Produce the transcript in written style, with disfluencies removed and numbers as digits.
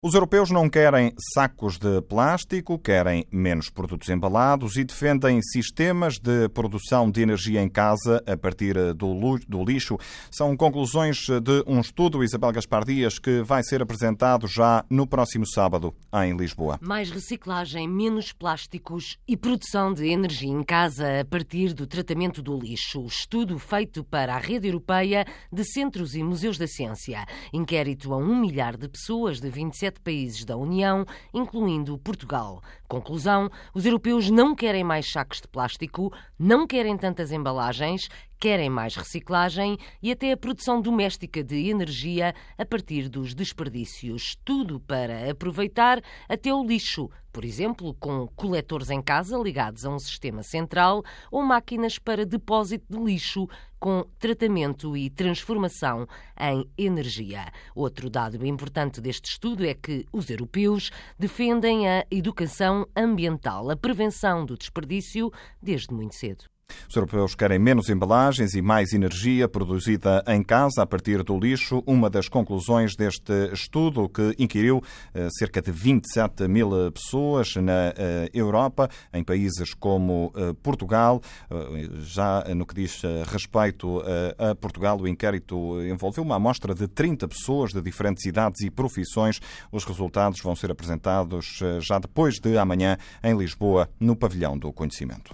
Os europeus não querem sacos de plástico, querem menos produtos embalados e defendem sistemas de produção de energia em casa a partir do lixo. São conclusões de um estudo, Isabel Gaspar Dias, que vai ser apresentado já no próximo sábado em Lisboa. Mais reciclagem, menos plásticos e produção de energia em casa a partir do tratamento do lixo. Estudo feito para a Rede Europeia de Centros e Museus da Ciência. Inquérito a 1 milhar de pessoas de 27 países da União, incluindo Portugal. Conclusão: os europeus não querem mais sacos de plástico, não querem tantas embalagens, querem mais reciclagem e até a produção doméstica de energia a partir dos desperdícios. Tudo para aproveitar até o lixo, por exemplo, com coletores em casa ligados a um sistema central ou máquinas para depósito de lixo com tratamento e transformação em energia. Outro dado importante deste estudo é que os europeus defendem a educação ambiental, a prevenção do desperdício desde muito cedo. Os europeus querem menos embalagens e mais energia produzida em casa a partir do lixo. Uma das conclusões deste estudo, que inquiriu cerca de 27 mil pessoas na Europa, em países como Portugal. Já no que diz respeito a Portugal, o inquérito envolveu uma amostra de 30 pessoas de diferentes idades e profissões. Os resultados vão ser apresentados já depois de amanhã em Lisboa, no Pavilhão do Conhecimento.